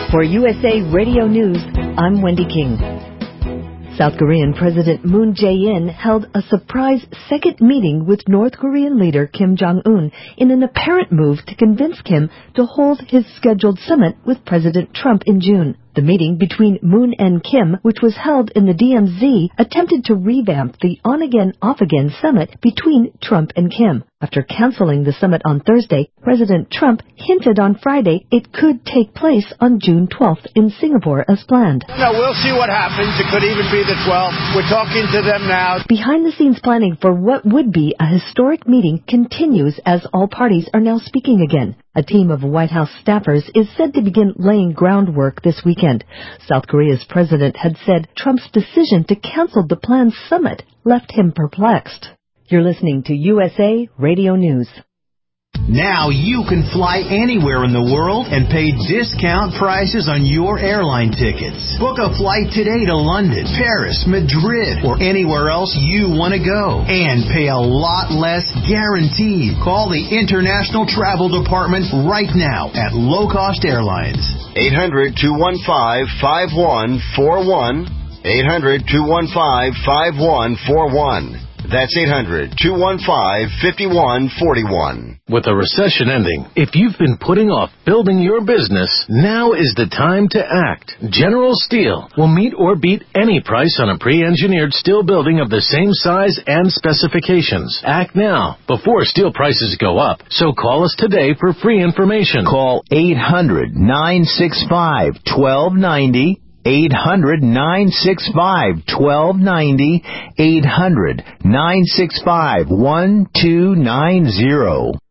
For USA Radio News, I'm Wendy King. South Korean President Moon Jae-in held a surprise second meeting with North Korean leader Kim Jong-un in an apparent move to convince Kim to hold his scheduled summit with President Trump in June. The meeting between Moon and Kim, which was held in the DMZ, attempted to revamp the on-again, off-again summit between Trump and Kim. After canceling the summit on Thursday, President Trump hinted on Friday it could take place on June 12th in Singapore as planned. No, we'll see what happens. It could even be the 12th. We're talking to them now. Behind-the-scenes planning for what would be a historic meeting continues as all parties are now speaking again. A team of White House staffers is said to begin laying groundwork this weekend. South Korea's president had said Trump's decision to cancel the planned summit left him perplexed. You're listening to USA Radio News. Now you can fly anywhere in the world and pay discount prices on your airline tickets. Book a flight today to London, Paris, Madrid, or anywhere else you want to go. And pay a lot less guaranteed. Call the International Travel Department right now at Low Cost Airlines. 800-215-5141. 800-215-5141. That's 800-215-5141. With a recession ending, if you've been putting off building your business, now is the time to act. General Steel will meet or beat any price on a pre-engineered steel building of the same size and specifications. Act now, before steel prices go up. So call us today for free information. Call 800-965-1290. 800-965-1290. 800-965-1290.